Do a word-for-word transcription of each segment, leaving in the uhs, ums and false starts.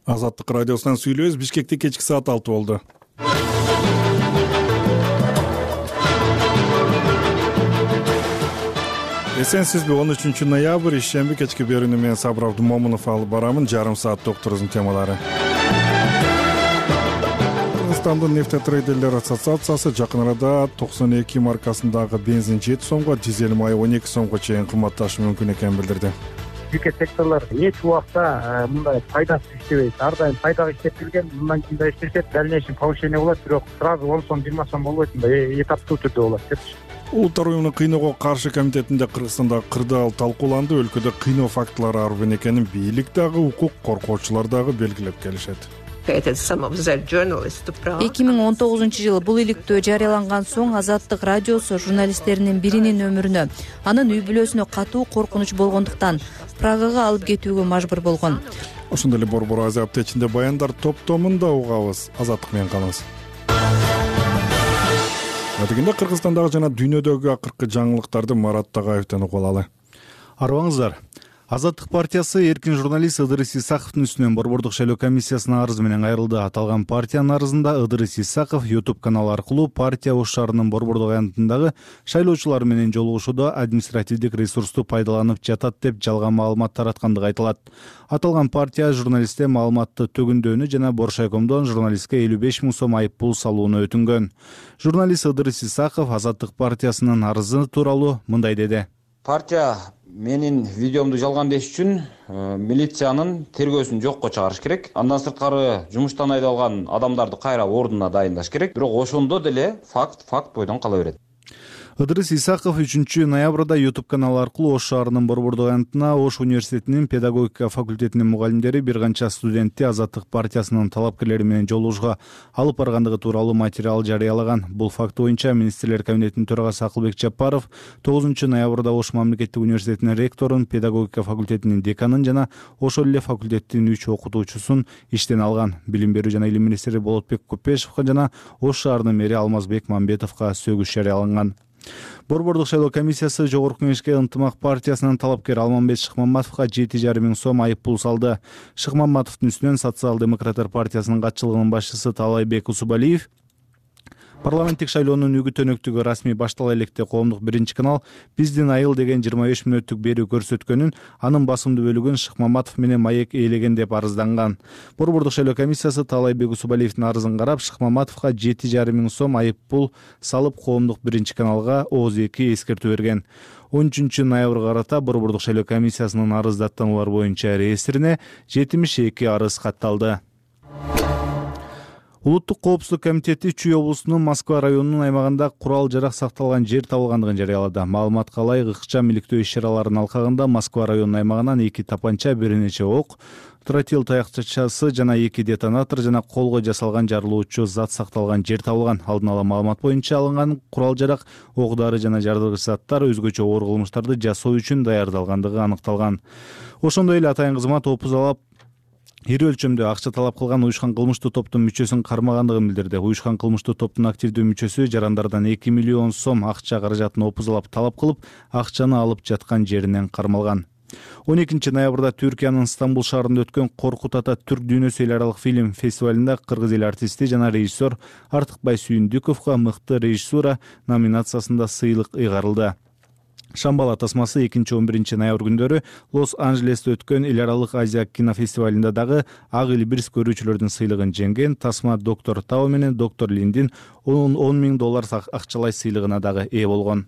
Азаттык радиосунан сүйлөбүз. Бишкекте кечки саат алты болду. Эсенсизби? он үчүнчү ноябрь ишемби кечки берүүнү мен Сабыр Абдумомунов алып барамын. Жарым саат докторубуздун темалары. Кыргызстандын нефтетрейдерлер ассоциациясы жакын арада токсон эки маркасындагы бензин жети сомго, дизель майы он эки сомго чейин кымбатташы мүмкүн экенин билдирди. Жеке секторлор эч убакта мындай пайдасыз иштебейт. Ар дайым пайдага иштеп келген, мындан кийин да иштешет, дальнейший повышение болот, бирок сразу он сом, жыйырма сом болбойт, мындай этаптуу түрдө болот депчи. Улуттар уюмунун кыйноого каршы комитетинде Кыргызстанда кырдаал талкууланды. Өлкөдө кыйноо фактылары арбын экенин бийлик дагы, укук коргоочулар дагы белгилеп келишет. эки миң он тогузунчу жылы бул иликтөө жарыяланган соң Азаттык радиосу журналисттеринин биринин өмүрүнө, анын үй бүлөсүнө катуу коркунуч болгондуктан Прагага алып кетүүгө мажбур болгон. Ошондой эле Борбор Азия аптечинде баяндар топтомун да угабыз. Азаттык менен калыңыз. Атегенде Кыргызстандагы жана дүйнөдөгү акыркы жаңылыктарды Марат Тагаевден угуп алалы. Арбаңыздар. Азаттык партиясы эркин журналист Ыдырыс Исаковдун үстүнөн Борбордук шайлоо комиссиясына арыз менен кайрылды. Аталган партиянын арызында Ыдырыс Исаков YouTube каналы аркылуу партия Ош шаарынын Борбордук аянтындагы шайлоочулар менен жолугушууда административдик ресурсту пайдаланып жатат деп жалган маалымат тараткандыгы айтылат. Аталган партия журналистке маалыматты төгүндөөнү жана Боршайкомдон журналистке элүү беш миң сом айып пул салууну өтүнгөн. Журналист Ыдырыс Исаков Азаттык партиясынын арызы тууралуу мындай деди. Партия менин видеомду жалган деш үчүн милициянын тергөөсүн жокко чыгарыш керек. Андан сырткары жумуштан айдалган адамдарды кайра ордуна дайындаш керек. Бирок ошондо деле факт факт бойдон кала берет. Ыдырыс Исаков үчүнчү ноябрда YouTube каналы аркылуу Ош шаарынын Борбордук аянтына Ош университетинин педагогика факультетинин мугалимдери бир канча студентти Азаттык партиясынын талапкерлери менен жолугушууга алып баргандыгы тууралуу материал жарыялаган. Бул факт боюнча Министрлер кабинетинин төрагасы Акылбек Жапаров тогузунчу ноябрда Ош мамлекеттик университетинин ректорун, педагогика факультетинин деканын жана ошол эле факультеттин үч окутуучусун иштен алган. Билим берүү жана илим министри Болотбек Көпешевге жана Ош шаарынын мэри Алмазбек Мамбетовго сөгүш жарыяланган. Борбордук шайлоо комиссиясы Жогорку Кеңешке ынтымак партиясынын талапкери Алмамбет Шыкмаматовго жети жарым миң сом айып пул салды. Шыкмаматовдун үстүнөн социал-демократтар партиясынын катчылыгынын башчысы Таалайбек Усубалиев парламенттик шайлоонун үгүт-өнөктүгү расмий баштала электе коомдук биринчи канал биздин айыл деген жыйырма беш мүнөттүк берүү көрсөткөнүн, анын басымдуу бөлүгүн Шыкмаматов менен Маек ээлеген деп арызданган. Борбордук шайлоо комиссиясы Таалайбек Усубалиевдин арызын карап, Шыкмаматовго жети жарым миң сом айып пул салып коомдук биринчи каналга ооз эки эскертүү берген. он үчүнчү ноябрга карата Борбордук шайлоо комиссиясынын арыз даттануулар боюнча реестрине жетимиш эки арыз катталды. Улуттук коопсуздук комитети Чүй облусунун Москва районунун аймагында курал-жарак сакталган жер табылгандыгын жарыялады. Маалыматка ылайык, ыкчам иликтөө иш-чараларынын алкагында Москва районунун аймагынан эки тапанча, бир нече ок, тротил таякчасы жана эки детонатор жана колго жасалган жарылуучу зат сакталган жер табылган. Алдын ала маалымат боюнча алынган курал-жарак, ок-дары жана жардыргыч заттар өзгөчө оор кылмыштарды жасоо үчүн даярдалгандыгы аныкталган. Ошондой эле атайын кызмат опузалап ири өлчөмдө акча талап кылган уюшкан кылмыштуу топтун мүчөсүн кармагандыгын билдирди. Уюшкан кылмыштуу топтун активдүү мүчөсү жарандардан эки миллион сом акча каражатын опузалап талап кылып, акчаны алып жаткан жеринен кармалган. он экинчи ноябрда Түркиянын Стамбул шаарында өткөн Коркут ата түрк дүйнөсү эл аралык фильм фестивалында кыргыз эл артисти жана режиссер Артыкбай Сүйүндүковго мыкты режиссура номинациясында сыйлык ыйгарылды. Шамбала тасмасы экинчи он биринчи ноябрь күндөрү Лос-Анджелесте өткөн эл аралык Азия кинофестивалында дагы Ак Илбирс көрүүчүлөрдүн сыйлыгын жеңген. Тасма доктор Тао менен доктор Линдин он миң доллар акчалай сыйлыгына дагы ээ болгон.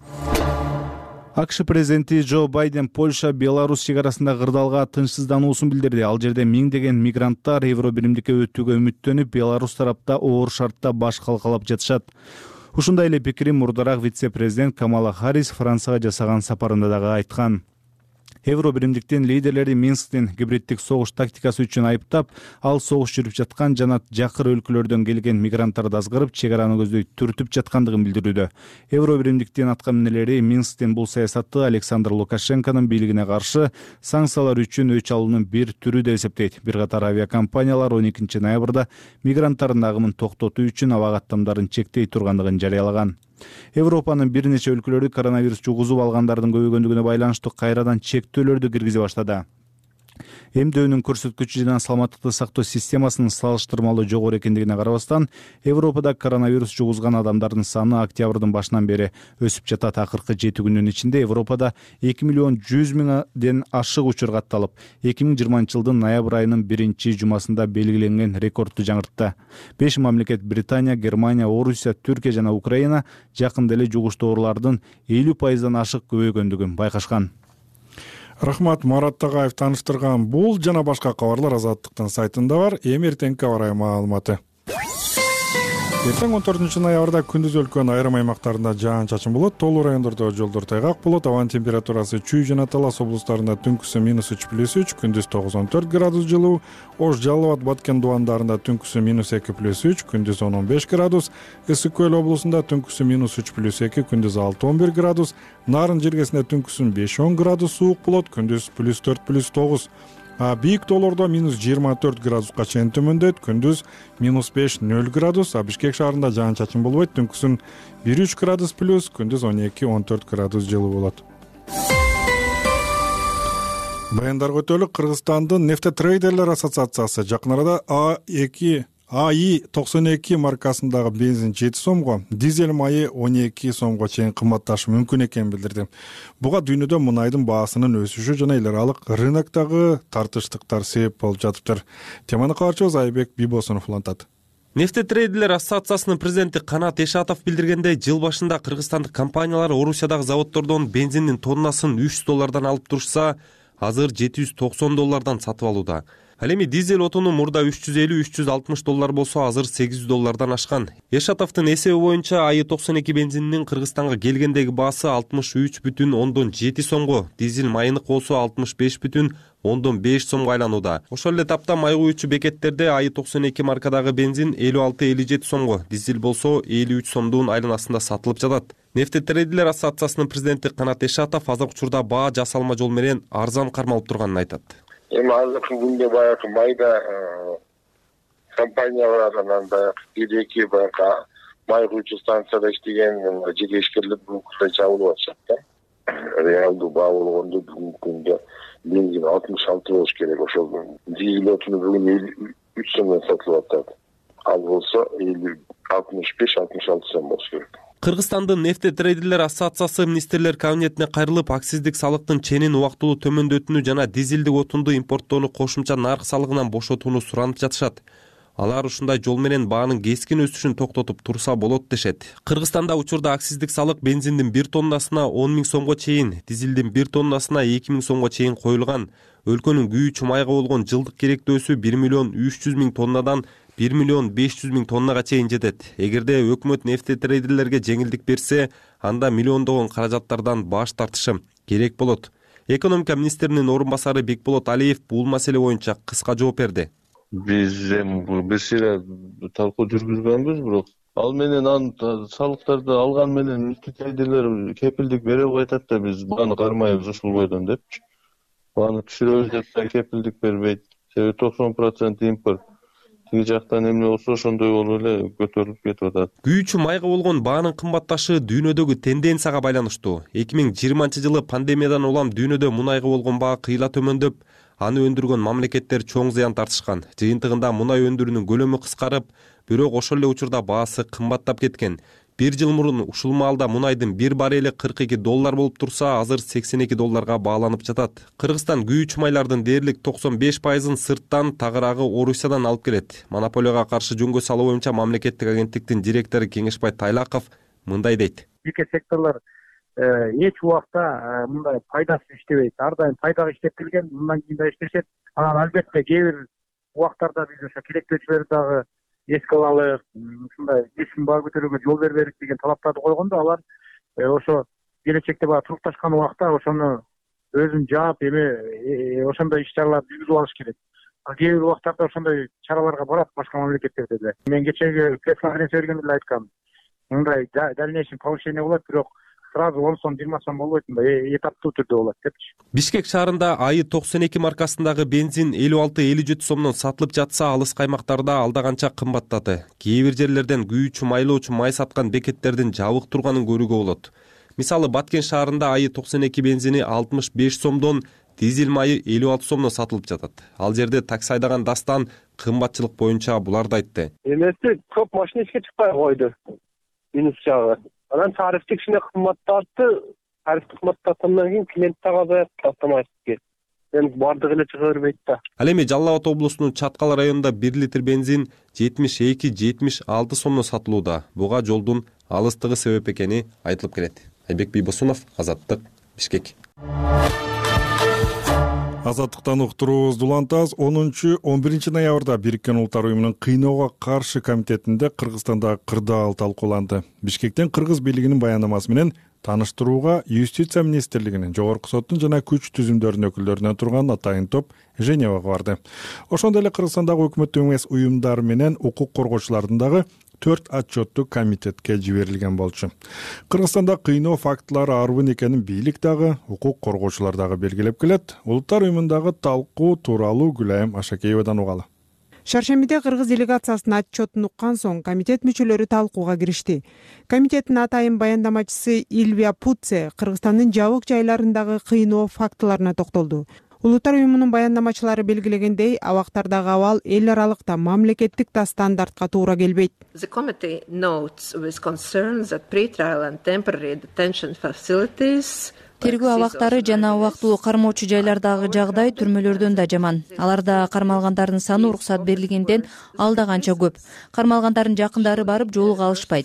АКШ президенти Джо Байден Польша Беларусь чегарасында кырдаалга тынчсыздануусун билдирди. Ал жерде миңдеген мигранттар Евро биримдикке өтүүгө үмүттөнүп, Беларусь тарапта оор шартта баш калкалап жатышат. Ушундай эле пикирин мурдараак вице-президент Камала Харрис Францияга жасаган сапарында дагы айткан. Евро биримдиктин лидерлери Минсктин гибриддик согуш тактикасы үчүн айыптап, ал согуш жүрүп жаткан жана жакыр өлкөлөрдөн келген мигранттарды азгырып, чегараны көздөй түртүп жаткандыгын билдирүүдө. Евро биримдиктин аткаминерлери Минсктин бул саясатты Александр Лукашенконун бийлигине каршы санкциялар үчүн өч алуунун бир түрү деп эсептейт. Бир катар авиакомпаниялар он экинчи ноябрда мигранттардын агымын токтотуу үчүн аба каттамдарын чектей тургандыгын жарыялаган. Европанын бир нече өлкөлөрү коронавирус жугузуп алгандардын көбөйгөндүгүнө байланыштуу кайрадан чектөөлөрдү киргизе баштады. эмдөөнүн көрсөткүчү жана саламаттыкты сактоо системасынын салыштырмалуу жогору экендигине карабастан Европада коронавирус жугузган адамдардын саны октябрдын башынан бери өсүп жатат. Акыркы жети күндүн ичинде Европада эки миллион жүз миңден ашык учур катталып, эки миң жыйырманчы жылдын ноябрь айынын биринчи жумасында белгиленген рекордду жаңыртты. Беш мамлекет Британия, Германия, Орусия, Түркия жана Украина жакында эле жугуштуу оорулардын элүү пайыздан ашык көбөйгөндүгүн байкашкан. Рахмат, Марат Тагаев тааныштырган бул жана башка кабарлар Азаттыктын сайтында бар. Эми эртеңки аба ырайы маалыматы. Эртең он төртүнчү ноябрда күндүз өлкөнүн айрым аймактарында жаан-чачын болот, тоолуу райондордо жолдор тайгак болот. Абанын температурасы Чүй жана Талас облустарында түнкүсү минус үч плюс үч, күндүз тогуз он төрт градус жылуу. Ош, Жалал Абад, Баткен дубандарында түнкүсү минус эки плюс үч, күндүз он он беш градус. Ысык Көл облусунда түнкүсү минус үч плюс эки, күндүз алты он бир градус. Нарын жергесинде түнкүсү беш он градус суук болот, күндүз плюс төрт плюс тогуз. А бийик тоолордо минус жыйырма төрт градуска чейин төмөндөйт, күндүз минус беш нөл градус. А Бишкек шаарында жаан-чачын болбойт, түнкүсүн бир үч градус плюс, күндүз он эки он төрт градус жылуу болот. Баяндарга өтөлүк. Кыргызстандын нефтетрейдерлер ассоциациясы жакын арада А эки А И токсон эки маркасындагы бензин жети сомго, дизель майы он эки сомго чейин кымбатташы мүмкүн экенин билдирди. Буга дүйнөдө мунайдын баасынын өсүшү жана эл аралык рыноктогу тартыштыктар себеп болуп жатыптыр. Теманы каарчыбыз Айбек Бибосунов улантат. Нефтетрейдерлер ассоциациясынын президенти Канат Эшатов билдиргендей, жыл башында кыргызстандык компаниялар Орусиядагы заводдордон бензиндин тоннасын үч жүз доллардан алып турушса, азыр жети жүз токсон доллардан сатып алууда. Ал эми дизель отуну мурда үч жүз элүү үч жүз алтымыш доллар болсо, азыр сегиз жүз доллардан ашкан. Эшатовдун эсеби боюнча А И токсон эки бензининин Кыргызстанга келгендеги баасы алтымыш үч бүтүн ондон жети сомго, дизель майыныкы болсо алтымыш беш бүтүн ондон беш сомго айланууда. Ошол эле тапта май куючу бекеттерде А И токсон эки маркадагы бензин элүү алты элүү жети сомго, дизель болсо элүү үч сомдун айланасында сатылып жатат. Нефтетрейдерлер ассоциациясынын президенти Канат Эшатов азыркы учурда баа жасалма жол менен арзан кармалып турганын айтат. Эми азыркы күндө баягы майда компаниялар анан баягы бир эки баягы май куючу станцияда иштеген жекешкерлер бүгүнкү жабылып атышат да. Реалдуу баа болгондо бүгүнкү күндө бензин алтымыш алты болуш керек. Ошол дизель отуну бүгүн элүү үч сомдон сатылып атат. Ал болсо алтымыш беш алтымыш алты сом болуш керек. Кыргызстандын нефтетрейдерлер ассоциациясы министрлер кабинетине кайрылып, акциздик салыктын ченин убактылуу төмөндөтүүнү жана дизелдик отунду импорттоону кошумча нарк салыгынан бошотууну суранып жатышат. Алар ушундай жол менен баанын кескин өсүшүн токтотуп турса болот дешет. Кыргызстанда учурда акциздик салык бензиндин бир тоннасына он миң сомго чейин, дизелдин бир тоннасына эки миң сомго чейин коюлган. Өлкөнүн күйүүчү майга болгон жылдык керектөөсү бир миллион үч жүз миң тоннадан бир миллион беш жүз миң тоннага чейин жетет. Эгерде өкмөт нефтетрейдерлерге жеңилдик берсе, анда миллиондогон каражаттардан баш тартышы керек болот. Экономика министринин орун басары Бекболот Алиев бул маселе боюнча кыска жооп берди. Биз эми бир сыйра талкуу жүргүзгөнбүз, бирок ал менен ан салыктарды алган менен нефтетрейдерлер кепилдик бере койот да, биз бааны кармайбыз ушул бойдон депчи. Бааны түшүрөбүз деп да кепилдик бербейт. Себеби токсон процент импорт. Тиги жактан эмне болсо ошондой болуп эле көтөрүлүп кетип атат. Күйүүчү майга болгон баанын кымбатташы дүйнөдөгү тенденцияга байланыштуу. эки миң жыйырманчы жылы пандемиядан улам дүйнөдө мунайга болгон баа кыйла төмөндөп, аны өндүргөн мамлекеттер чоң зыян тартышкан. Жыйынтыгында мунай өндүрүүнүн көлөмү кыскарып, бирок ошол эле учурда баасы кымбаттап кеткен. Бир жыл мурун ушул маалда мунайдын бир баррели кырк эки доллар болуп турса, азыр сексен эки долларга бааланып жатат. Кыргызстан күйүүчү майлардын дээрлик токсон беш пайызын сырттан, тагыраагы Орусиядан алып келет. Монополияга каршы жөнгө салуу боюнча мамлекеттик агенттиктин директору Кеңешбай Тайлаков мындай дейт. Жеке секторлор эч убакта мындай пайдасыз иштебейт. Ар дайым пайдага иштеп келген, мындан кийин да иштешет. Анан албетте кээ бир убактарда биз ошо керектөөчүлөрдү дагы эске алалык, ушундай кесин баа көтөрүүгө жол бербелик деген талаптарды койгондо, алар ошо келечекте баа турукташкан убакта ошону өзүн жаап, эми ошондой иш чараларды жүргүзүп алыш керек. Кээ бир убактарда ошондой чараларга барат башка мамлекеттерде деле. Мен кечеги пресс-конференция бергенде айткам, мындай дальнейший повышение болот, бирок сразу он сом жыйырма сом болбойт, мындай этаптуу түрдө болот депчи. Бишкек шаарында А И токсон эки маркасындагы бензин элүү алты элүү жети сомдон сатылып жатса, алыс каймактарда алда канча кымбаттады. Кээ бир жерлерден күйүүчү майлоочу май саткан бекеттердин жабык турганын көрүүгө болот. Мисалы Баткен шаарында А И токсон эки бензини алтымыш беш сомдон дизель майы элүү алты сомдон сатылып жатат. Ал жерде такси айдаган Дастан кымбатчылык боюнча буларды айтты. Эмеси көп машина ишке чыкпай койду. Минус жагы. Анан тарифти кичине кымбаттатты. Тарифти кымбаттаткандан кийин клиент так азайып автоматически. Эми бардыгы эле чыга бербейт да. Ал эми Жалал Абад облусунун Чаткал районунда бир литр бензин жетимиш эки — жетимиш алты сомдон сатылууда. Буга жолдун алыстыгы себеп экени айтылып келет. Айбек Бийбосунов, Азаттык, Бишкек. Азаттыктан уктуруубузду улантабыз. онунчу он биринчи ноябрда Бириккен Улуттар уюмунун кыйноого каршы комитетинде Кыргызстанда кырдаал талкууланды. Бишкектен кыргыз бийлигинин баяндамасы менен тааныштырууга Юстиция министрлигинин, Жогорку соттун жана күч түзүмдөрүнүн өкүлдөрүнөн турган атайын топ Женевага барды. Ошондой эле Кыргызстандагы өкмөттүк эмес уюмдар менен укук коргоочулардын дагы төрт отчетту комитетке жиберилген болчу. Кыргызстанда кыйноо фактылары арбын экенин бийлик дагы, укук коргоочулар дагы белгилеп келет. Улуттар уюмундагы талкуу тууралуу Гүлайым Ашакеевадан угалы. Шаршембиде кыргыз делегациясынын отчетун уккан соң комитет мүчөлөрү талкууга киришти. Комитеттин атайын баяндамачысы Ильвия Путце Кыргызстандын жабык жайларындагы кыйноо фактыларына токтолду. Улуттар уюмунун баяндамачылары белгилегендей, абактардагы абал эл аралыкта мамлекеттик да стандартка туура келбейт. The committee notes with concern that pre-trial and temporary detention facilities Тергөө абактары жана убактылуу кармоочу жайлардагы жагдай түрмөлөрдөн да жаман. Аларда кармалгандардын саны уруксат берилгенден алда канча көп. Кармалгандардын жакындары барып жолуга алышпайт.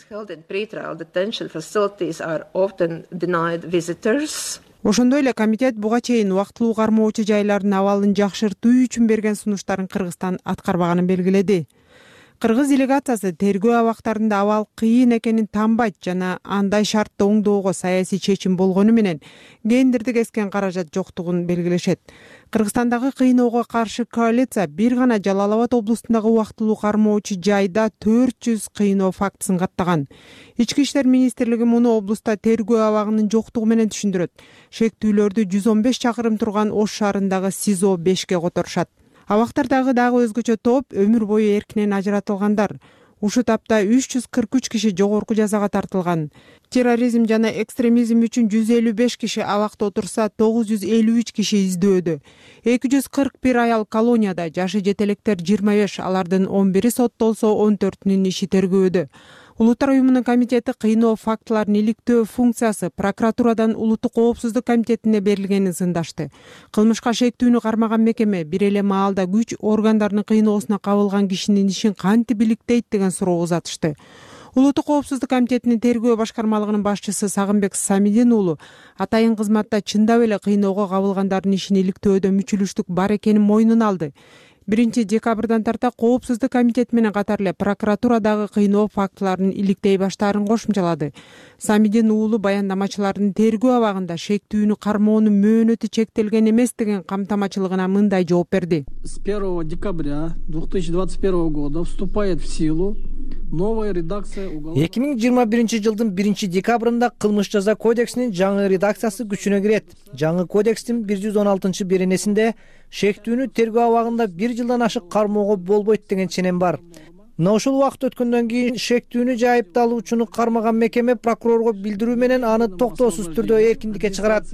Ошондой эле комитет буга чейин убактылуу кармоочу жайлардын абалын жакшыртуу үчүн берген сунуштарын Кыргызстан аткарбаганын белгиледи. Кыргыз делегациясы тергөө абактарында абал кыйын экенин таанбайт жана андай шартты оңдоого саясий чечим болгону менен гендердик эскен каражат жоктугун белгилешет. Кыргызстандагы кыйноого каршы коалиция бир гана Жалал Абад облусундагы убактылуу кармоочу жайда төрт жүз кыйноо фактысын каттаган. Ички иштер министрлиги муну облуста тергөө абагынын жоктугу менен түшүндүрөт. Шектүүлөрдү жүз он беш чакырым турган Ош шаарындагы СИЗО бешке которушат. Абактардагы дагы өзгөчө топ өмүр бою эркинен ажыратылгандар. Ушу тапта үч жүз кырк үч киши жогорку жазага тартылган. Терроризм жана экстремизм үчүн жүз элүү беш киши абакта отурса, тогуз жүз элүү үч киши издөөдө. эки жүз кырк бир аял колонияда, жашы жете электер жыйырма беш, алардын он бири соттолсо, он төртүнүн иши тергөөдө. Улуттар уюмунун комитети кыйноо фактыларын иликтөө функциясы прокуратурадан Улуттук коопсуздук комитетине берилгенин сындашты. Кылмышка шектүүнү кармаган мекеме бир эле маалда күч органдарынын кыйноосуна кабылган кишинин ишин кантип иликтейт деген суроо узатышты. Улуттук коопсуздук комитетинин тергөө башкармалыгынын башчысы Сагынбек Самидин уулу атайын кызматта чындап эле кыйноого кабылгандардын ишин иликтөөдө мүчүлүштүк бар экенин мойнуна алды. биринчи декабрдан тарта коопсуздук комитет менен катар эле прокуратурадагы кыйноо фактыларын иликтей баштаарын кошумчалады. Самидин уулу баяндамачылардын тергөө абагында шектүүнү кармоонун мөөнөтү чектелген эмес деген камтамачылыгына мындай жооп берди. С первого декабря две тысячи двадцать первого года вступает в силу новая редакция уголовного эки миң жыйырма биринчи жылдын биринчи декабрында кылмыш жаза кодексинин жаңы редакциясы күчүнө кирет. Жаңы кодекстин бир жүз он алтынчы беренесинде шектүүнү тергөө абагында бир жылдан ашык кармоого болбойт деген ченем бар. Мына ушул убакыт өткөндөн кийин шектүүнү же айыпталуучуну кармаган мекеме прокурорго билдирүү менен аны токтоосуз түрдө эркиндикке чыгарат.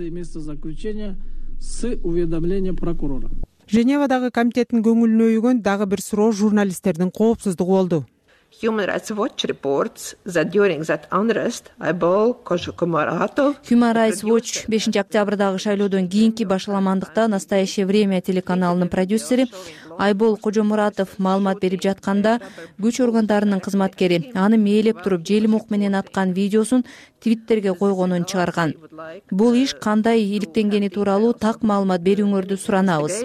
Женевадагы комитеттин көңүлүнө үйгөн дагы бир суроо журналисттердин коопсуздугу болду. Human Rights Watch reports that during that unrest, Айбол Кожокомаратов Human Rights Watch бешинчи октябрдагы шайлоодон кийинки башаламандыкта Настоящее время телеканалынын продюсери Айбол Кожомуратов маалымат берип жатканда күч органдарынын кызматкери аны мээлеп туруп желим ук менен аткан видеосун Твиттерге койгонун чыгарган. Бул иш кандай иликтенгени тууралуу так маалымат берүүңөрдү суранабыз.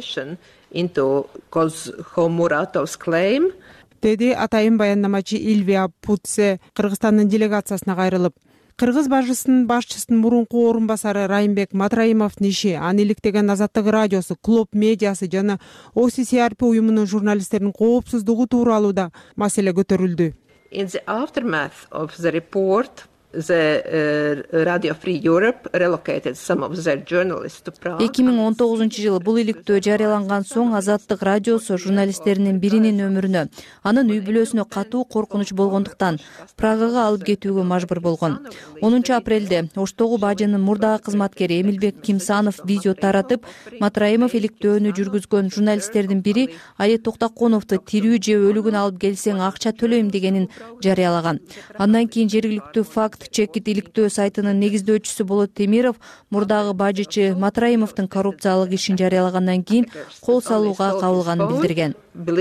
Деди атайын баяндамачы Ильвия Путце Кыргызстандын делегациясына кайрылып. Кыргыз башчысынын башчысынын мурунку орун басары Райымбек Матраимовдун иши, аны иликтеген Азаттык радиосу, Клуб медиасы жана О С С R P уюмунун журналисттеринин коопсуздугу тууралуу да маселе көтөрүлдү. In the aftermath of the report, Radio Free Europe relocated some of their journalists to Prague. эки миң он тогузунчу жылы бул иликтөө жарыяланган соң Азаттык радиосу журналисттеринин биринин өмүрүнө, анын үй бүлөсүнө катуу коркунуч болгондуктан Прагага алып кетүүгө мажбур болгон. онунчу апрелде Оштогу бажынын мурдагы кызматкери Эмилбек Кимсанов видео таратып, Матраимов иликтөөнү жүргүзгөн журналисттердин бири Али Токтоконовду тирүү же өлүгүн алып келсең акча төлөйм дегенин жарыялаган. Андан кийин жергиликтүү факт чекит иликтөө сайтынын негиздөөчүсү Болот Темиров мурдагы бажычы Матраимовдун коррупциялык ишин жарыялагандан кийин кол салууга кабылганын билдирген.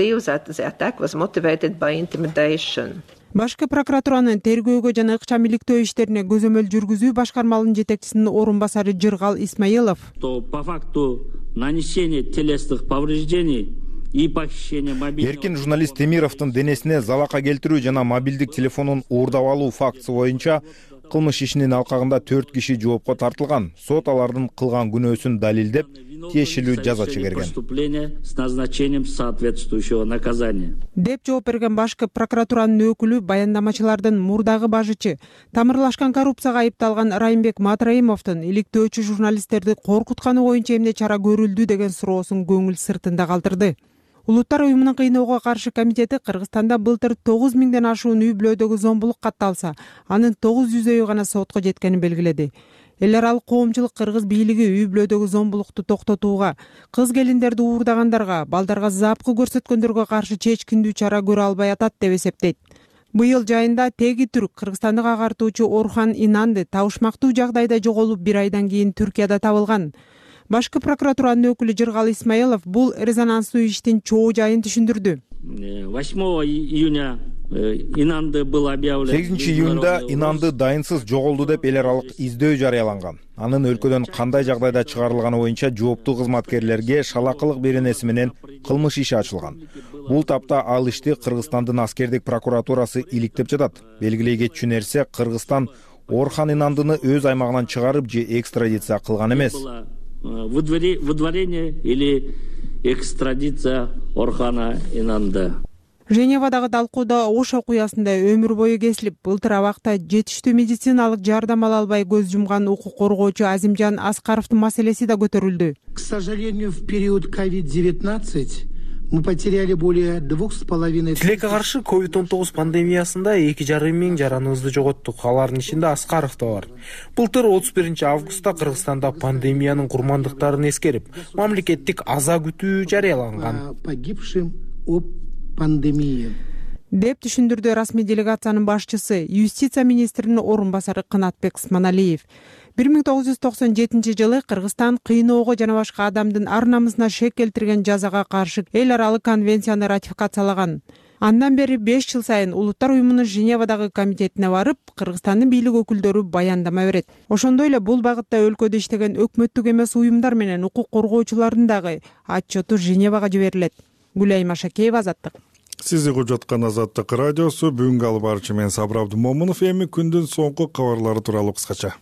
Башкы прокуратуранын тергөөгө жана ыкчам иликтөө иштерине көзөмөл жүргүзүү башкармалынын жетекчисинин орун басары Жыргал Исмаилов по факту нанесения телесных повреждений и похищения мобильного. Эркин журналист Темировдун денесине залака келтирүү жана мобилдик телефонун уурдап алуу фактысы боюнча кылмыш ишинин алкагында төрт киши жоопко тартылган. Сот алардын кылган күнөөсүн далилдеп, тиешелүү жаза чыгарган с назначением соответствующего наказания деп жооп берген башкы прокуратуранын өкүлү баяндамачылардын мурдагы бажычы тамырлашкан коррупцияга айыпталган Райымбек Матраимовдун иликтөөчү журналисттерди коркутканы боюнча эмне чара көрүлдү деген суроосун көңүл сыртында калтырды. Улуттар уюмунун кыйноого каршы комитети Кыргызстанда былтыр тогуз миңден ашуун үй бүлөдөгү зомбулук катталса, анын тогуз жүзөйү гана сотко жеткенин белгиледи. Эл аралык коомчулук кыргыз бийлиги үй бүлөдөгү зомбулукту токтотууга, кыз келиндерди уурдагандарга, балдарга запкы көрсөткөндөргө каршы чечкиндүү чара көрө албай атат деп эсептейт. Быйыл жайында теги түрк кыргызстандык агартуучу Орхан Инанды табышмактуу жагдайда жоголуп бир айдан кийин Түркияда табылган. Башкы прокуратуранын өкүлү Жыргал Исмаилов бул резонанстуу иштин чоо жайын түшүндүрдү. восьмого июня Инанды был объявлен. сегизинчи июнда Инанды дайынсыз жоголду деп эл аралык издөө жарыяланган. Анын өлкөдөн кандай жагдайда чыгарылганы боюнча жооптуу кызматкерлерге шалакылык беренеси менен кылмыш иши ачылган. Бул тапта ал ишти Кыргызстандын аскердик прокуратурасы иликтеп жатат. Белгилей кетчү нерсе, Кыргызстан Орхан Инандыны өз аймагынан чыгарып же экстрадиция кылган эмес. Выдворение или экстрадиция Орхана Инанды. Женевадагы талкууда Ош окуясында өмүр бою кесилип, былтыр абакта жетиштүү медициналык жардам ала албай көз жумган укук коргоочу Азимжан Аскаровдун маселеси да көтөрүлдү. К сожалению, в период ковид девятнадцать мы потеряли более двух с половиной. Тилекке каршы ковид он тогуз пандемиясында эки жарым миң жараныбызды жоготтук. Алардын ичинде Аскаров да бар. Былтыр отуз биринчи августта Кыргызстанда пандемиянын курмандыктарын эскерип, мамлекеттик аза күтүү жарыяланган. Погибшим об пандемии деп түшүндүрдү расмий делегациянын башчысы, юстиция министринин орун басары Кынатбек Сманалиев. бир миң тогуз жүз токсон жетинчи жылы Кыргызстан кыйноого жана башка адамдын ар намысына шек келтирген жазага каршы эл аралык конвенцияны ратификациялаган. Андан бери беш жыл сайын Улуттар уюмунун Женевадагы комитетине барып, Кыргызстандын бийлик өкүлдөрү баяндама берет. Ошондой эле бул багытта өлкөдө иштеген өкмөттүк эмес уюмдар менен укук коргоочулардын дагы отчету Женевага жиберилет. Гүлайым Ашакеева, Азаттык. Сиз угуп жаткан Азаттык радиосу. Бүгүнкү алып барчы мен Сабыр Абдымомунов. Эми күндүн соңку кабарлары тууралуу кыскача.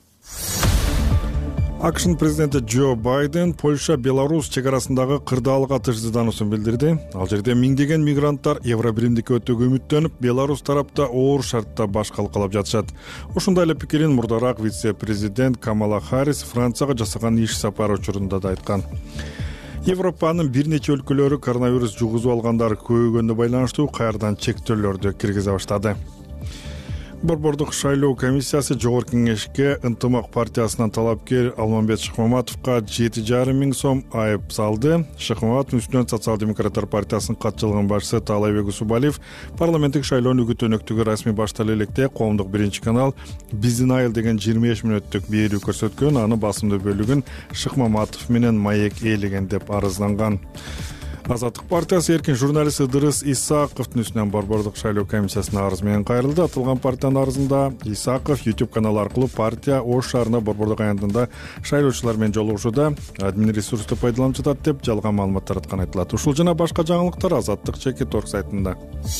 АКШнын президенти Джо Байден Польша Беларусь чек арасындагы кырдаалга тыждыдануусун билдирди. Ал жерде миңдеген мигранттар Евробиримдикке өтүүгө үмүттөнүп, Беларусь тарапта оор шартта баш калкалап жатышат. Ушундай эле пикирин мурдараак вице-президент Камала Харрис Францияга жасаган иш сапары учурунда да айткан. Европанын бир нече өлкөлөрү коронавирус жугузуп алгандар көбөйгөнүнө байланыштуу кайрадан чектөөлөрдү киргизе баштады. Борбордук шайлоо комиссиясы Жогорку Кеңешке Ынтымак партиясынан талапкер Алмамбет Шыкмаматовго жети жарым миң сом айып салды. Шыкмаматов үстүнөн Социал-демократтар партиясынын катчылыгынын башчысы Таалайбек Усубалиев парламенттик шайлоонун үгүт-өнөктүгү расмий башталуу электе коомдук биринчи канал Биздин айыл деген жыйырма беш мүнөттүк берүү көрсөткөн, аны басымдуу бөлүгүн Шыкмаматов менен маек ээлеген деп арызданган. Азаттык партиясы эркин журналист Ыдырыс Исаковдун үстүнөн борбордук шайлоо комиссиясына арыз менен кайрылды. Атылган партиянын арызында Исаков YouTube каналы аркылуу партия Ош шаарына борбордук аянтында шайлоочулар менен жолугушууда админ ресурсту пайдаланып жатат деп жалган маалымат таратканы айтылат. Ушул жана башка жаңылыктар Азаттык чекит орг сайтында.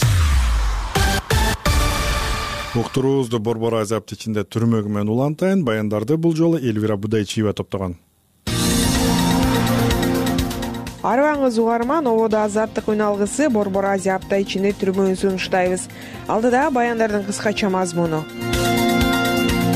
Уктуруубузду Борбор Азия аптечинде түрмөгү менен улантайын. Баяндарды бул жолу Элвира Будайчиева топтогон. Арыбаңыз угарман, ободо Азаттык үн алгысы Борбор Азия апта ичинде түрмөгүн сунуштайбыз. Алдыда баяндардын кыскача мазмуну.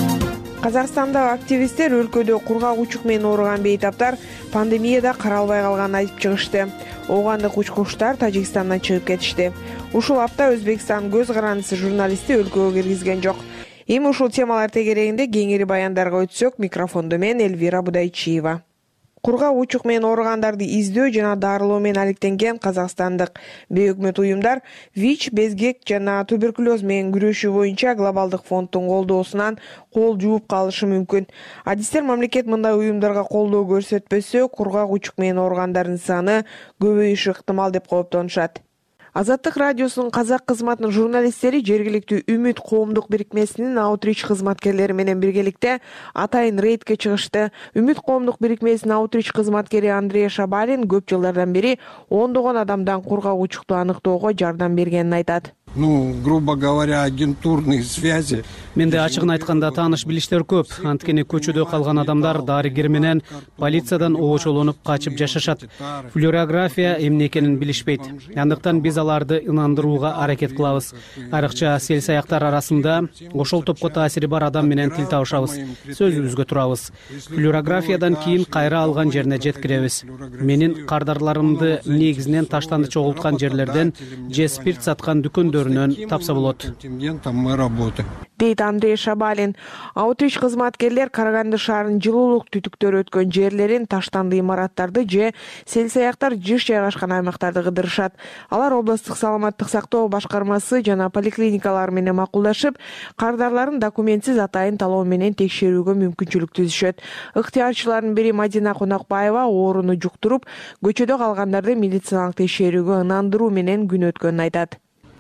Казакстандагы активисттер өлкөдө кургак учук менен ооруган бейтаптар пандемияда каралбай калганын айтып чыгышты. Оогандык учкучтар Тажикстандан чыгып кетишти. Ушул апта Өзбекстан көз карандысы журналистти өлкөгө киргизген жок. Эми ушул темалар тегерегинде кеңири баяндарга өтсөк, микрофондо мен Эльвира Будайчиева. Кургак учук менен ооругандарды издөө жана дарылоо менен алектенген казакстандык бейөкмөт уюмдар ВИЧ, безгек жана туберкулез менен күрөшүү боюнча глобалдык фонддун колдоосунан кол жууп калышы мүмкүн. Адистер мамлекет мындай уюмдарга колдоо көрсөтпөсө, кургак учук менен ооругандардын саны көбөйүшү ыктымал деп кооптонушат. Азаттык радиосунун казак кызматынын журналисттери жергиликтүү Үмүт коомдук бирикмесинин аутрич кызматкерлери менен биргеликте атайын рейдке чыгышты. Үмүт коомдук бирикмесинин аутрич кызматкери Андрей Шабалин көп жылдардан бери ондогон адамдан кургак учукту аныктоого жардам бергенин айтат. Ну, грубо говоря, агентурные связи. Менде ачыгын айтканда тааныш билиштер көп. Анткени көчөдө калган адамдар дарыгер менен полициядан обочолонуп качып жашашат. Флюорография эмне экенин билишпейт. Андыктан биз аларды ынандырууга аракет кылабыз. Айрыкча сел саяктар арасында ошол топко таасири бар адам менен тил табышабыз. Сөзүбүзгө турабыз. Флюорографиядан кийин кайра алган жерине жеткиребиз. Менин кардарларымды негизинен таштанды чогулткан жерлерден же спирт саткан дүкөндөр тапса болот, дейт Андрей Шабалин. Аутрич кызматкерлер Караганды шаарынын жылуулук түтүктөрү өткөн жерлерин, таштанды имараттарды же сел саяктар жыш жайгашкан аймактарды кыдырышат. Алар облустук саламаттык сактоо башкармасы жана поликлиникалар менен макулдашып, кардарларын документсиз атайын талоо менен текшерүүгө мүмкүнчүлүк түзүшөт. Ыктыярчылардын бири Мадина Конокбаева ооруну жуктуруп, көчөдө калгандарды медициналык текшерүүгө ынандыруу менен күн өткөнүн айтат.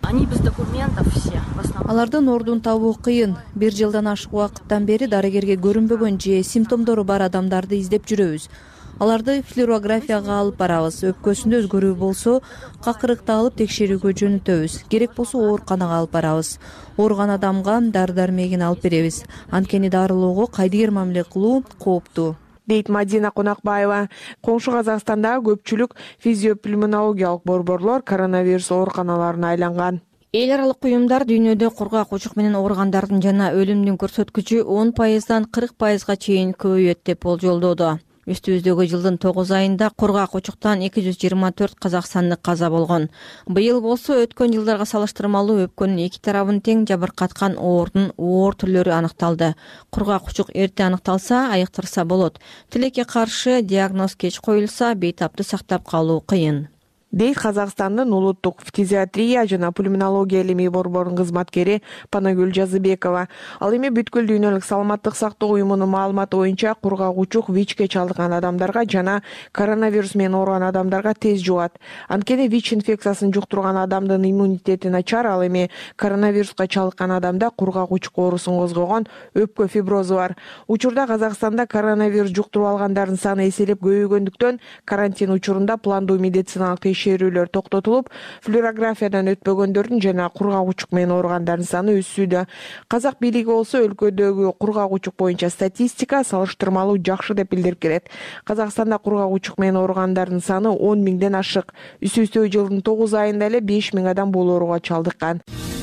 Алардын ордун табуу кыйын. Бир жылдан ашык убакыттан бери дарыгерге көрүнбөгөн же симптомдору бар адамдарды издеп жүрөбүз. Аларды флюорографияга алып барабыз. Өпкөсүндө өзгөрүү болсо, какырыкты алып текшерүүгө жөнөтөбүз. Керек болсо ооруканага алып барабыз. Ооруган адамга дары-дармегин алып беребиз. Анткени дарылоого кайдыгер мамиле кылуу кооптуу, дейт Мадина Конокбаева. Коңшу Казакстандагы көпчүлүк физиопульмонологиялык борборлор коронавирус ооруканаларына айланган. Эл аралык уюмдар дүйнөдө кургак учук менен ооругандардын жана өлүмдүн көрсөткүчү он пайыздан кырк пайызга чейин көбөйөт деп болжолдоодо. Үстүбүздөгү жылдын тогуз айында кургак учуктан эки жүз жыйырма төрт казакстандык каза болгон. Быйыл болсо өткөн жылдарга салыштырмалуу өпкөнүн эки тарабын тең жабыркаткан оордун оор түрлөрү аныкталды. Кургак учук эрте аныкталса, айыктырса болот. Тилекке каршы диагноз кеч коюлса, бейтапты сактап калуу кыйын, дейт Казакстандын улуттук фтизиатрия жана пульмонология илимий борборунун кызматкери Панагүл Жазыбекова. Ал эми бүткүл дүйнөлүк саламаттык сактоо уюмунун маалыматы боюнча кургак учук ВИЧке чалдыккан адамдарга жана коронавирус менен ооруган адамдарга тез жугат. Анткени ВИЧ инфекциясын жуктурган адамдын иммунитети начар, ал эми коронавируска чалдыккан адамда кургак учук оорусун козгогон өпкө фиброзу бар. Учурда Казакстанда коронавирус жуктуруп алгандардын саны эселеп көбөйгөндүктөн карантин учурунда пландуу медициналык текшерүүлөр токтотулуп, флюорографиядан өтпөгөндөрдүн жана кургак учук менен ооругандардын саны өссүүдө. Казак бийлиги болсо өлкөдөгү кургак учук боюнча статистика салыштырмалуу жакшы деп билдирип келет. Казакстанда кургак учук менен ооругандардын саны он миңден ашык. Үстүбүздөгү жылдын тогуз айында эле беш миң адам бул ооруга чалдыккан.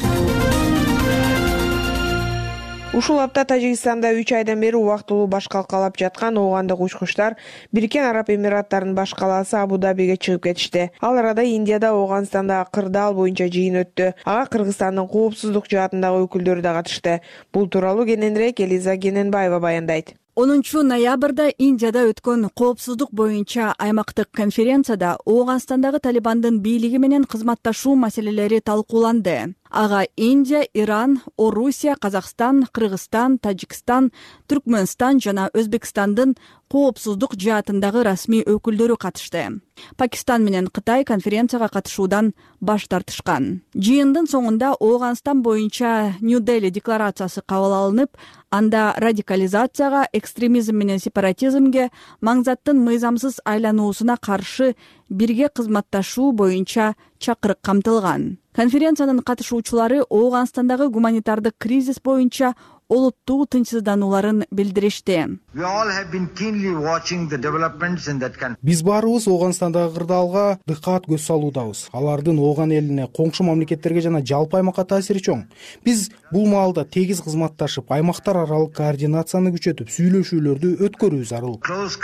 Ушул апта Тажикстанда үч айдан бери убактылуу баш калкалап жаткан оогандык учкучтар Бириккен Араб Эмираттарынын баш калаасы Абу-Дабиге чыгып кетишти. Ал арада Индияда Ооганстандагы кырдаал боюнча жыйын өттү. Ага Кыргызстандын коопсуздук жаатындагы өкүлдөрү да катышты. Бул тууралуу кененирээк Элиза Кененбаева баяндайт. онунчу ноябрда Индияда өткөн коопсуздук боюнча аймактык конференцияда Ооганстандагы Талибандын бийлиги менен кызматташуу маселелери талкууланды. Ага Индия, Иран, Орусия, Казакстан, Кыргызстан, Тажикстан, Түркмөнстан жана Өзбекстандын коопсуздук жаатындагы расмий өкүлдөрү катышты. Пакистан менен Кытай конференцияга катышуудан баш тартышкан. Жыйындын соңунда Ооганстан боюнча Нью-Дели декларациясы кабыл алынып, анда радикализацияга, экстремизм менен сепаратизмге, маңзаттын мыйзамсыз айлануусуна каршы бирге кызматташуу боюнча чакырык камтылган. Конференциянын катышуучулары Ооганстандагы гуманитардык кризис боюнча олуттуу тынчсызданууларын билдиришти. Биз баарыбыз Ооганстандагы кырдаалга дыккат көз салуудабыз. Алардын Ооган элине, коңшу мамлекеттерге жана жалпы аймакка таасири чоң. Биз бул маалда тегиз кызматташып, аймактар аралык координацияны күчөтүп, сүйлөшүүлөрдү өткөрүү зарыл,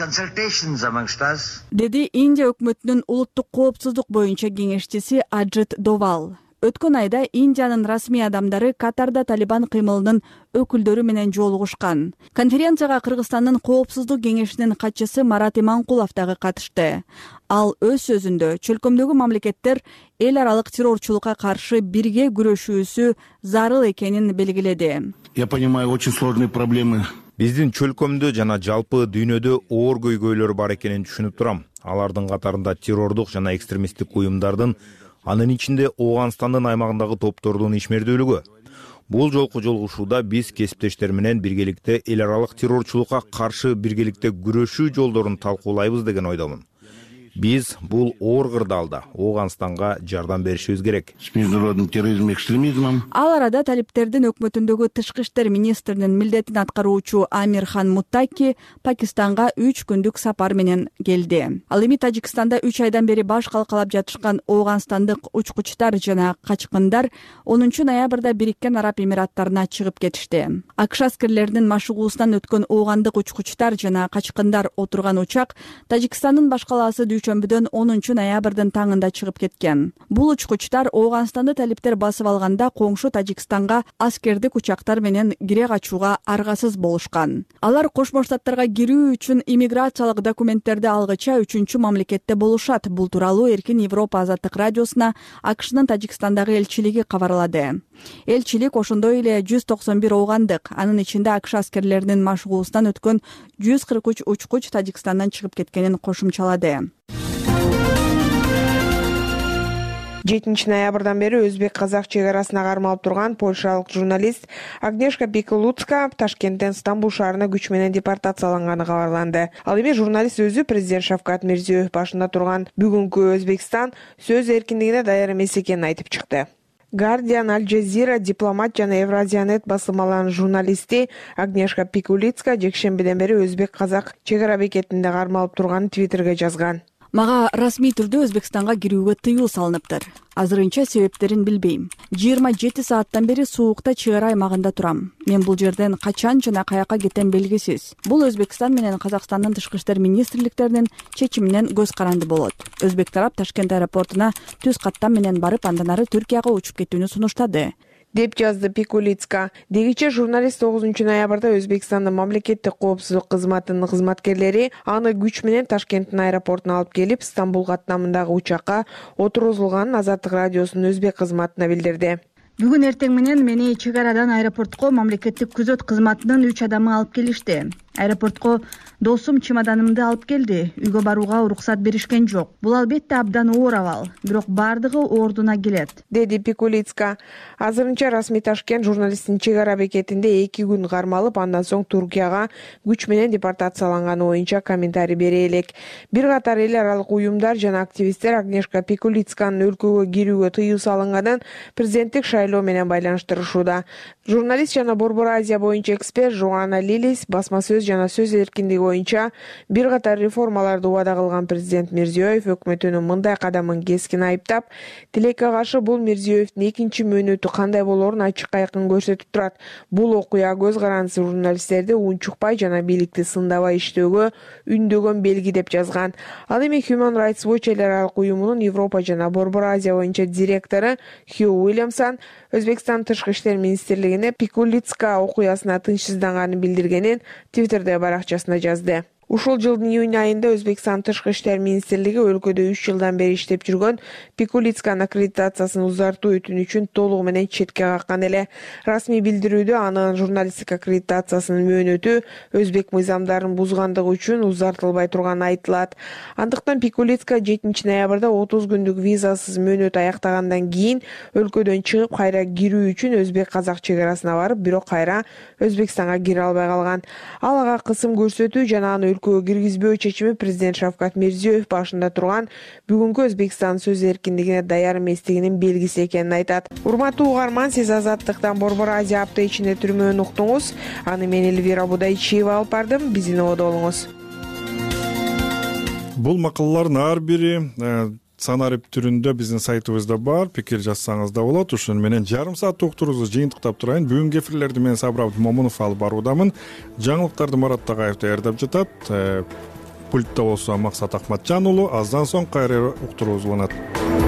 деди Индия өкмөтүнүн улуттук коопсуздук боюнча кеңешчиси Аджит Довал. Өткөн айда Индиянын расмий адамдары Катарда Талибан кыймылынын өкүлдөрү менен жолугушкан. Конференцияга Кыргызстандын коопсуздук кеңешинин катчысы Марат Иманкулов дагы катышты. Ал өз сөзүндө чөлкөмдөгү мамлекеттер эл аралык террорчулукка каршы бирге күрөшүүсү зарыл экенин белгиледи. Я понимаю очень сложные проблемы. Биздин чөлкөмдө жана жалпы дүйнөдө оор көйгөйлөр бар экенин түшүнүп турам. Алардын катарында террордук жана экстремисттик уюмдардын, анын ичинде Ооганстандын аймагындагы топтордун ишмердүүлүгү. Бул жолку жолугушууда биз кесиптештер менен биргеликте эл аралык террорчулукка каршы биргеликте күрөшүү жолдорун талкуулайбыз деген ойдомун. Биз бул оор кырдаалда Ооганстанга жардам беришибиз керек. С международным терроризмом и экстремизмом. Ал арада талиптердин өкмөтүндөгү тышкы иштер министринин милдетин аткаруучу Амирхан Муттаки Пакистанга үч күндүк сапар менен келди. Ал эми Тажикстанда үч айдан бери баш калкалап жатышкан Ооганстандык учкучтар жана качкындар онунчу ноябрда Бириккен Араб Эмираттарына чыгып кетишти. АКШ аскерлеринин машыгуусунан өткөн оогандык учкучтар жана качкындар отурган учак Тажикстандын баш калаасы дүйшөмбүдөн онунчу ноябрдын таңында чыгып кеткен. Бул учкучтар Ооганстанды талиптер басып алганда коңшу Тажикстанга аскердик учактар менен кире качууга аргасыз болушкан. Алар Кошмо Штаттарга кирүү үчүн иммиграциялык документтерди алгыча үчүнчү мамлекетте болушат. Бул тууралуу Эркин Европа азаттык радиосуна АКШнын Тажикстандагы элчилиги кабарлады. Элчилик ошондой эле жүз токсон бир оогандык, анын ичинде АКШ аскерлеринин машыгуусунан өткөн жүз кырк үч учкуч Тажикстандан чыгып кеткенин кошумчалады. жетинчи ноябрдан бери өзбек-казак чек арасына кармалып турган польшалык журналист Агнешка Пикулуцка Ташкенттен Стамбул шаарына күч менен депортацияланганы кабарланды. Ал эми журналист өзү президент Шавкат Мирзиёев башында турган бүгүнкү Өзбекстан сөз эркиндигине даяр эмес экенин айтып чыкты. Guardian, Al Jazeera, Дипломат жана Евразиянет басылмаларынын журналисти Агнешка Пикулуцка жекшембиден бери өзбек-казак чек ара бекетинде кармалып турганын Твиттерге жазган. Мага расмий түрдө Өзбекстанга кирүүгө тыюу салыныптыр. Азырынча себептерин билбейм. жыйырма жети сааттан бери суукта чек ара аймагында турам. Мен бул жерден качан жана каяка кетем белгисиз. Бул Өзбекстан менен Казакстандын тышкы иштер министрликтеринин чечиминен көз каранды болот. Өзбек тарап Ташкент аэропортуна түз каттам менен барып, андан ары Түркияга учуп кетүүнү сунуштады, деп жазды Пикулуцка. Дегиче журналист тогузунчу ноябрда Өзбекстандын мамлекеттик коопсуздук кызматынын кызматкерлери аны күч менен Ташкенттин аэропортуна алып келип, Стамбул каттамындагы учакка отургузулганын Азаттык радиосунун өзбек кызматына билдирди. Бүгүн эртең менен мени чек арадан аэропортко мамлекеттик күзөт кызматынын үч адамы алып келишти. Аэропортко досум чемоданымды алып келди. Үйгө барууга уруксат беришкен жок. Бул албетте абдан оор абал, бирок бардыгы ордуна келет, деди Пикулуцка. Азырынча расмий Ташкент журналисттин чек ара бекетинде эки күн кармалып, андан соң Туркияга күч менен депортацияланганы боюнча комментарий бере элек. Бир катар эл аралык уюмдар жана активисттер Агнешка Пикулуцканын өлкөгө кирүүгө тыюу салынганын президенттик шайлоо менен байланыштырышууда. Журналист жана Борбор Азия боюнча эксперт Жоанна Лилис басма сөз жана сөз эркиндиги боюнча бир катар реформаларды убада кылган президент Мирзиёев өкмөтүнүн мындай кадамын кескин айыптап, тилекке каршы бул Мирзиёевдин экинчи мөөнөтү кандай болоорун ачык айкын көрсөтүп турат. Бул окуя көз карандысы журналисттерди унчукпай жана бийликти сындабай иштөөгө үндөгөн белги деп жазган. Ал эми Human Rights Watch эл аралык уюмунун Европа жана Борбор Азия боюнча директору Хью Уильямсон Өзбекстан тышкы иштер министрлигине Пикулуцка окуясына тынчсызданганын билдиргенин Твиттерде баракчасына жазды. Ушул жылдын июнь айында Өзбекстан тышкы иштер министрлиги өлкөдө үч жылдан бери иштеп жүргөн Пикулуцканын аккредитациясын узартуу өтүнү үчүн толугу менен четке каккан эле. Расмий билдирүүдө анын журналисттик аккредитациясынын мөөнөтү өзбек мыйзамдарын бузгандыгы үчүн узартылбай турганы айтылат. Андыктан Пикулуцка жетинчи ноябрда отуз күндүк визасыз мөөнөт аяктагандан кийин өлкөдөн чыгып кайра кирүү үчүн өзбек-казак чек арасына барып, бирок кайра Өзбекстанга кире албай калган. Ал ага кысым көрсөтүү жана аны өлкөгө киргизбөө чечими президент Шавкат Мирзиёев башында турган бүгүнкү Өзбекстан сөз эркиндигине даяр эместигинин белгиси экенин айтат. Урматтуу угарман, сиз Азаттыктан Борбор Азия апта ичинде түрмөөнү уктуңуз. Аны мен Элвира Будайчиева алып бардым. Биздин ободо болуңуз. Бул макалалардын ар бири санарип түрүндө биздин сайтыбызда бар, пикир жазсаңыз да болот. Ушуну менен жарым саат уктуруубузду жыйынтыктап турайын. Бүгүнкү эфирлерди мен Сабыр Абдымомунов алып баруудамын. Жаңылыктарды Марат Тагаев даярдап жатат. Пультта болсо Максат Акматжан уулу. Аздан соң кайра уктуруубуз уланат.